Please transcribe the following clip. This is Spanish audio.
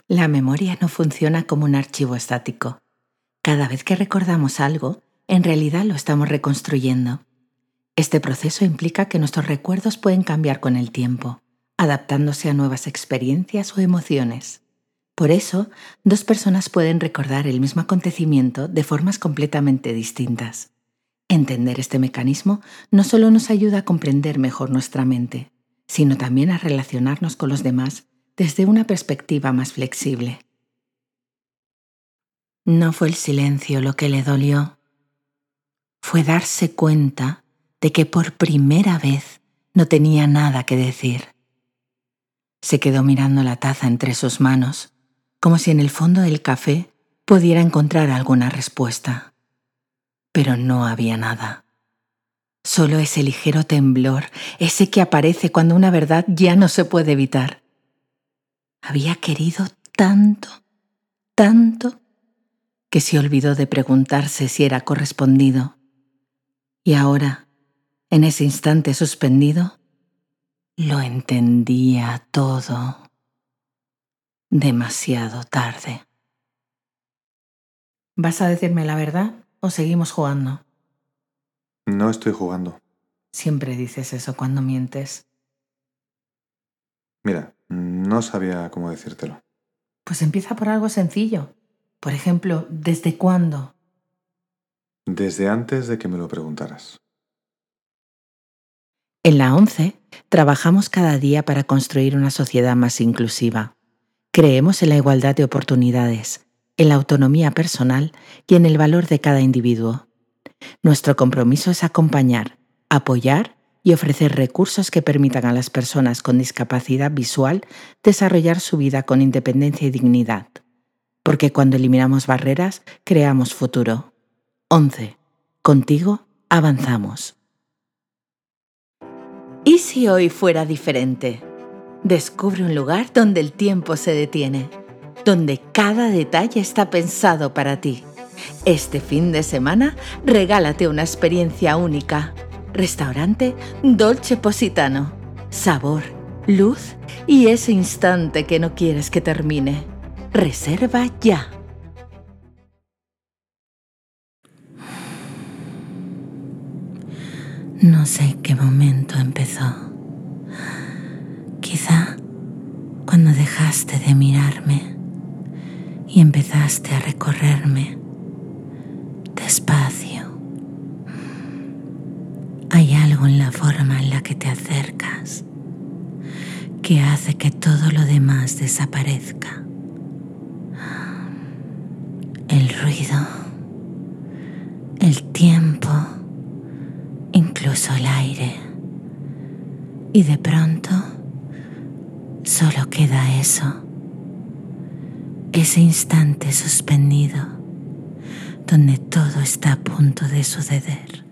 La memoria no funciona como un archivo estático. Cada vez que recordamos algo, en realidad lo estamos reconstruyendo. Este proceso implica que nuestros recuerdos pueden cambiar con el tiempo, adaptándose a nuevas experiencias o emociones. Por eso, dos personas pueden recordar el mismo acontecimiento de formas completamente distintas. Entender este mecanismo no solo nos ayuda a comprender mejor nuestra mente, sino también a relacionarnos con los demás desde una perspectiva más flexible. No fue el silencio lo que le dolió. Fue darse cuenta de que por primera vez no tenía nada que decir. Se quedó mirando la taza entre sus manos, como si en el fondo del café pudiera encontrar alguna respuesta. Pero no había nada. Solo ese ligero temblor, ese que aparece cuando una verdad ya no se puede evitar. Había querido tanto, tanto, que se olvidó de preguntarse si era correspondido. Y ahora, en ese instante suspendido, lo entendía todo. Demasiado tarde. ¿Vas a decirme la verdad o seguimos jugando? No estoy jugando. Siempre dices eso cuando mientes. Mira, no sabía cómo decírtelo. Pues empieza por algo sencillo. Por ejemplo, ¿desde cuándo? Desde antes de que me lo preguntaras. En la ONCE trabajamos cada día para construir una sociedad más inclusiva. Creemos en la igualdad de oportunidades, en la autonomía personal y en el valor de cada individuo. Nuestro compromiso es acompañar, apoyar y ofrecer recursos que permitan a las personas con discapacidad visual desarrollar su vida con independencia y dignidad. Porque cuando eliminamos barreras, creamos futuro. 11. Contigo avanzamos. ¿Y si hoy fuera diferente? Descubre un lugar donde el tiempo se detiene, donde cada detalle está pensado para ti. Este fin de semana, regálate una experiencia única. Restaurante Dolce Positano. Sabor, luz y ese instante que no quieres que termine. Reserva ya. No sé qué momento empezó. Quizá cuando dejaste de mirarme y empezaste a recorrerme despacio. Hay algo en la forma en la que te acercas que hace que todo lo demás desaparezca. El ruido, el tiempo, incluso el aire. Y de pronto solo queda eso, ese instante suspendido donde todo está a punto de suceder.